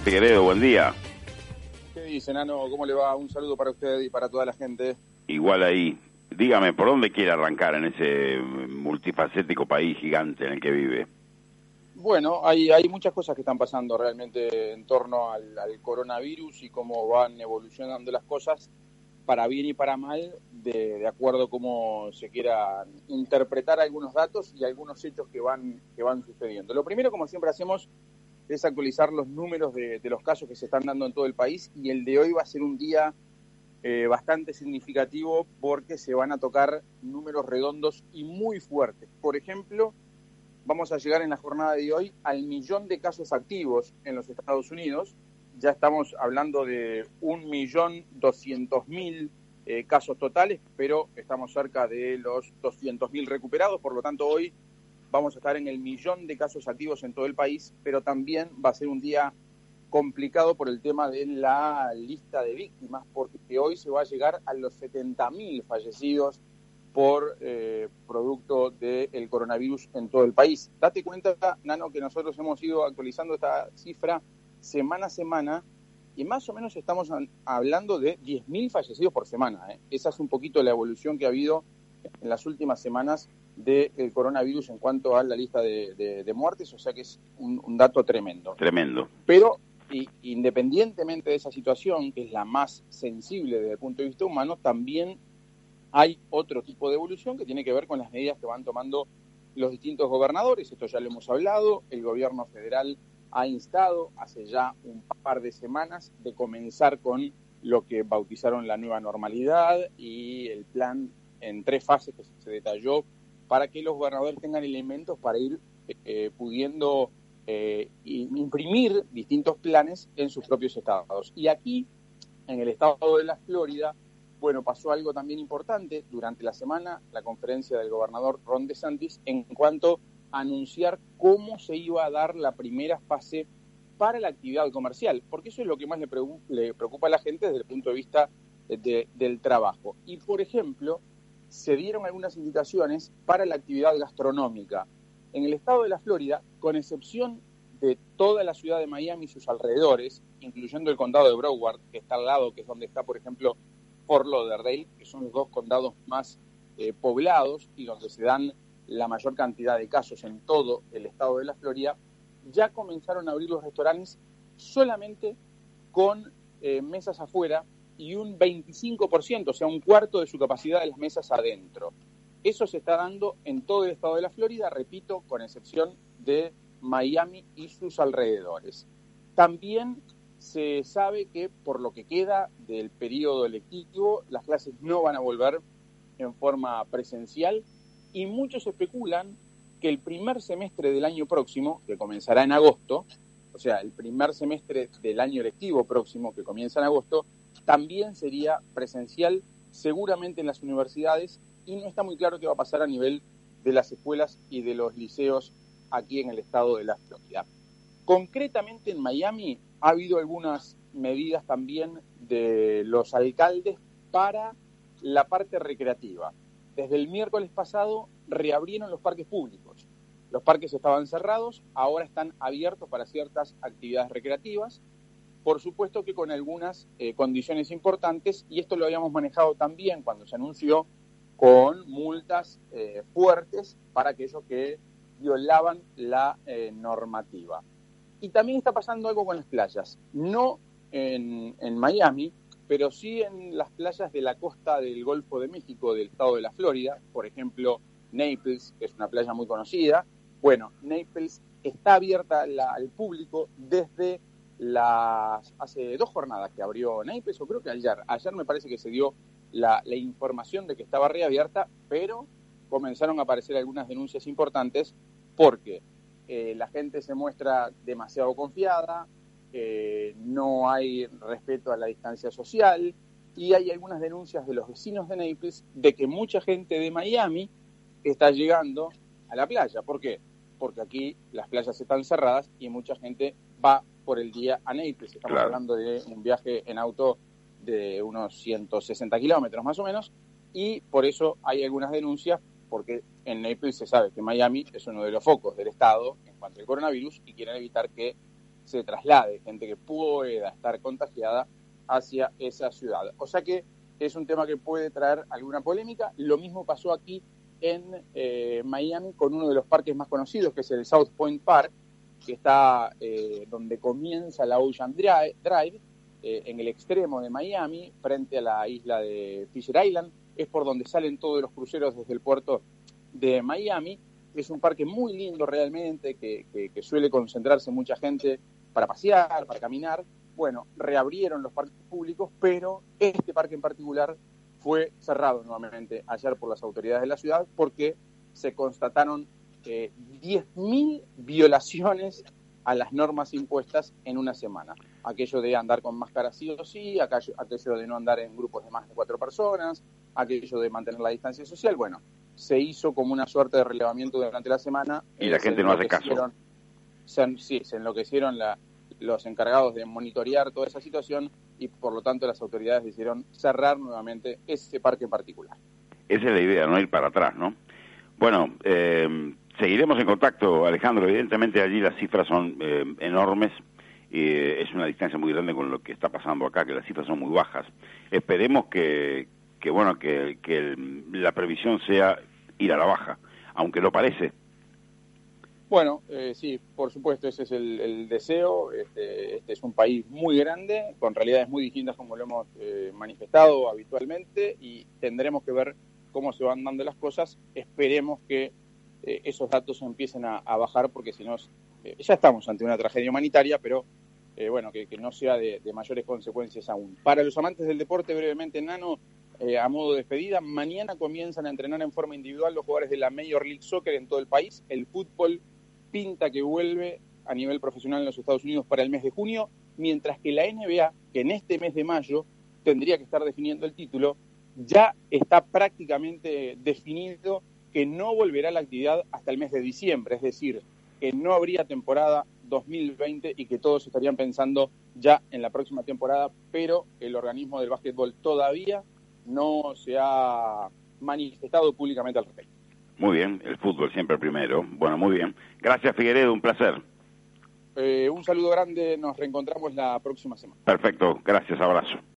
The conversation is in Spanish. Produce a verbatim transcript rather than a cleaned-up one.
Figueredo, buen día. ¿Qué dice, Nano? ¿Cómo le va? Un saludo para usted y para toda la gente. Igual ahí. Dígame, ¿por dónde quiere arrancar en ese multifacético país gigante en el que vive? Bueno, hay, hay muchas cosas que están pasando realmente en torno al, al coronavirus y cómo van evolucionando las cosas, para bien y para mal, de, de acuerdo a cómo se quieran interpretar algunos datos y algunos hechos que van, que van sucediendo. Lo primero, como siempre hacemos, es actualizar los números de, de los casos que se están dando en todo el país, y el de hoy va a ser un día eh, bastante significativo porque se van a tocar números redondos y muy fuertes. Por ejemplo, vamos a llegar en la jornada de hoy al millón de casos activos en los Estados Unidos. Ya estamos hablando de un millón doscientos mil eh, casos totales, pero estamos cerca de los doscientos mil recuperados. Por lo tanto, hoy vamos a estar en el millón de casos activos en todo el país, pero también va a ser un día complicado por el tema de la lista de víctimas, porque hoy se va a llegar a los setenta mil fallecidos por eh, producto del coronavirus en todo el país. Date cuenta, Nano, que nosotros hemos ido actualizando esta cifra semana a semana y más o menos estamos hablando de diez mil fallecidos por semana. ¿eh? Esa es un poquito la evolución que ha habido en las últimas semanas del coronavirus en cuanto a la lista de, de, de muertes, o sea que es un, un dato tremendo. Tremendo. Pero y, independientemente de esa situación, que es la más sensible desde el punto de vista humano, también hay otro tipo de evolución que tiene que ver con las medidas que van tomando los distintos gobernadores. Esto ya lo hemos hablado. El gobierno federal ha instado hace ya un par de semanas de comenzar con lo que bautizaron la nueva normalidad y el plan en tres fases que se detalló para que los gobernadores tengan elementos para ir eh, pudiendo eh, imprimir distintos planes en sus propios estados. Y aquí, en el estado de la Florida, bueno, pasó algo también importante durante la semana, la conferencia del gobernador Ron DeSantis, en cuanto a anunciar cómo se iba a dar la primera fase para la actividad comercial, porque eso es lo que más le, pre- le preocupa a la gente desde el punto de vista de, de, del trabajo. Y, por ejemplo, se dieron algunas indicaciones para la actividad gastronómica. En el estado de la Florida, con excepción de toda la ciudad de Miami y sus alrededores, incluyendo el condado de Broward, que está al lado, que es donde está, por ejemplo, Fort Lauderdale, que son los dos condados más eh, poblados y donde se dan la mayor cantidad de casos en todo el estado de la Florida, ya comenzaron a abrir los restaurantes solamente con eh, mesas afuera y un veinticinco por ciento, o sea, un cuarto de su capacidad de las mesas adentro. Eso se está dando en todo el estado de la Florida, repito, con excepción de Miami y sus alrededores. También se sabe que por lo que queda del periodo electivo, las clases no van a volver en forma presencial y muchos especulan que el primer semestre del año próximo, que comenzará en agosto, o sea, el primer semestre del año lectivo próximo, que comienza en agosto, también sería presencial, seguramente en las universidades, y no está muy claro qué va a pasar a nivel de las escuelas y de los liceos aquí en el estado de la Florida. Concretamente en Miami ha habido algunas medidas también de los alcaldes para la parte recreativa. Desde el miércoles pasado reabrieron los parques públicos. Los parques estaban cerrados, ahora están abiertos para ciertas actividades recreativas, por supuesto que con algunas eh, condiciones importantes, y esto lo habíamos manejado también cuando se anunció, con multas eh, fuertes para aquellos que violaban la eh, normativa. Y también está pasando algo con las playas, no en, en Miami, pero sí en las playas de la costa del Golfo de México, del estado de la Florida, por ejemplo, Naples, que es una playa muy conocida. Bueno, Naples está abierta la, al público desde las hace dos jornadas que abrió Naples, o creo que ayer. Ayer me parece que se dio la, la información de que estaba reabierta, pero comenzaron a aparecer algunas denuncias importantes porque eh, la gente se muestra demasiado confiada, eh, no hay respeto a la distancia social y hay algunas denuncias de los vecinos de Naples de que mucha gente de Miami está llegando a la playa. ¿Por qué? Porque aquí las playas están cerradas y mucha gente va por el día a Naples. Estamos claro. hablando de un viaje en auto de unos ciento sesenta kilómetros más o menos, y por eso hay algunas denuncias, porque en Naples se sabe que Miami es uno de los focos del estado en cuanto al coronavirus y quieren evitar que se traslade, gente que pueda estar contagiada hacia esa ciudad. O sea que es un tema que puede traer alguna polémica. Lo mismo pasó aquí en eh, Miami con uno de los parques más conocidos, que es el South Point Park, que está eh, donde comienza la Ocean Drive, eh, en el extremo de Miami, frente a la isla de Fisher Island. Es por donde salen todos los cruceros desde el puerto de Miami. Es un parque muy lindo realmente, que, que, que suele concentrarse mucha gente para pasear, para caminar. Bueno, reabrieron los parques públicos, pero este parque en particular fue cerrado nuevamente ayer por las autoridades de la ciudad porque se constataron eh, diez mil violaciones a las normas impuestas en una semana. Aquello de andar con máscara sí o sí, aquello, aquello de no andar en grupos de más de cuatro personas, aquello de mantener la distancia social. Bueno, se hizo como una suerte de relevamiento durante la semana. Y la gente no hace caso. Se, sí, se enloquecieron la, los encargados de monitorear toda esa situación y por lo tanto las autoridades decidieron cerrar nuevamente ese parque en particular. Esa es la idea, no ir para atrás, ¿no? Bueno, eh, seguiremos en contacto, Alejandro. Evidentemente allí las cifras son eh, enormes y eh, es una distancia muy grande con lo que está pasando acá, que las cifras son muy bajas. Esperemos que, que bueno, que, que el, la previsión sea ir a la baja, aunque lo parece. Bueno, eh, sí, por supuesto, ese es el, el deseo. Este, este es un país muy grande, con realidades muy distintas como lo hemos eh, manifestado habitualmente, y tendremos que ver cómo se van dando las cosas. Esperemos que eh, esos datos empiecen a, a bajar, porque si no, eh, ya estamos ante una tragedia humanitaria, pero eh, bueno, que, que no sea de, de mayores consecuencias aún. Para los amantes del deporte, brevemente, Nano, eh, a modo de despedida, mañana comienzan a entrenar en forma individual los jugadores de la Major League Soccer en todo el país. El fútbol pinta que vuelve a nivel profesional en los Estados Unidos para el mes de junio, mientras que la N B A, que en este mes de mayo tendría que estar definiendo el título, ya está prácticamente definido que no volverá a la actividad hasta el mes de diciembre, es decir, que no habría temporada dos mil veinte y que todos estarían pensando ya en la próxima temporada, pero el organismo del básquetbol todavía no se ha manifestado públicamente al respecto. Muy bien, el fútbol siempre primero. Bueno, muy bien. Gracias, Figueredo, un placer. Eh, un saludo grande, nos reencontramos la próxima semana. Perfecto, gracias, abrazo.